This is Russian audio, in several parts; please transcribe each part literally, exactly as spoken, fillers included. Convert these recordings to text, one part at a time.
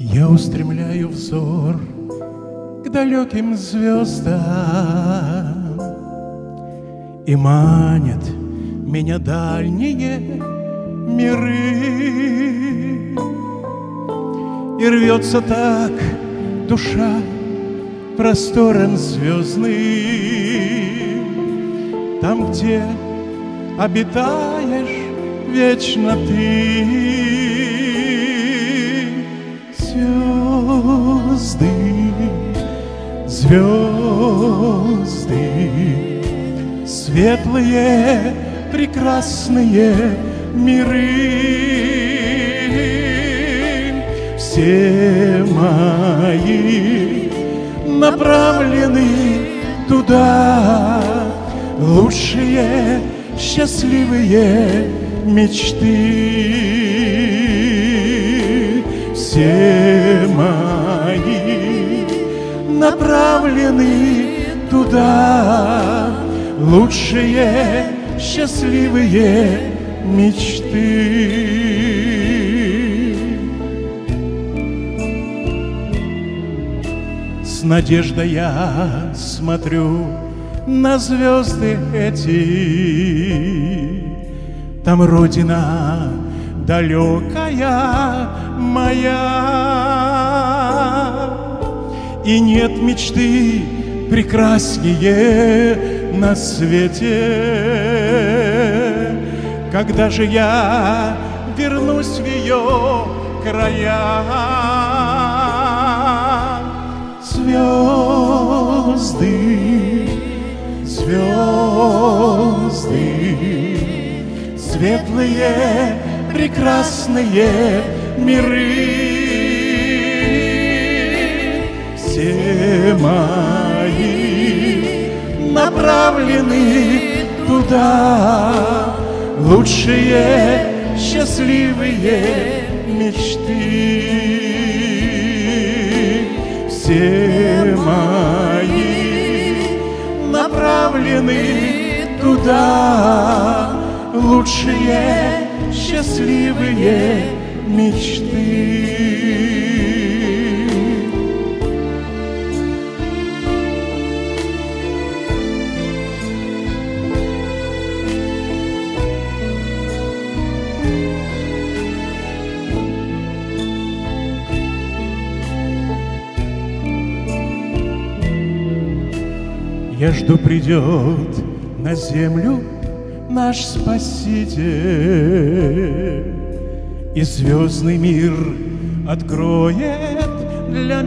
Я устремляю взор к далеким звездам, и манят меня дальние миры. И рвется так душа простором звездным, там, где обитаешь вечно ты. Звезды, звезды, светлые, прекрасные миры, все мои направлены туда, лучшие, счастливые мечты. Все мои направлены туда, лучшие, счастливые мечты. С надеждой я смотрю на звезды эти, там родина далекая моя, и нет мечты прекраснее на свете. Когда же я вернусь в ее края? Звезды, звезды, светлые, прекрасные миры, все мои направлены туда, лучшие, счастливые мечты. Все мои направлены туда, лучшие, счастливые мечты. Я жду, придет на землю наш Спаситель, и звездный мир откроет для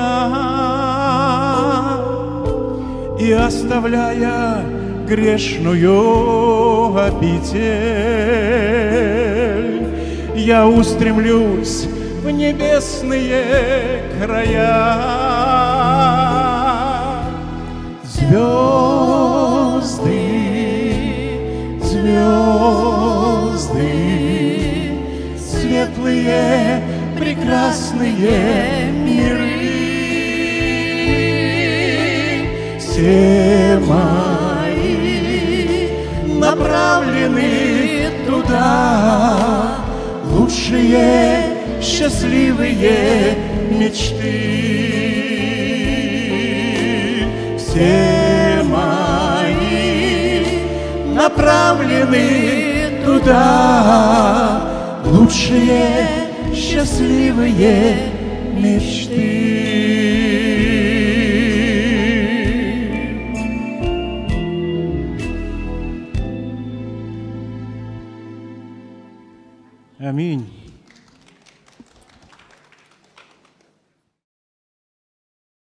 меня, и, оставляя грешную обитель, я устремлюсь в небесные края. Звезды, звезды, светлые, прекрасные миры, все мои направлены туда, лучшие, счастливые мечты. Все мои направлены туда, лучшие, счастливые мечты. Аминь.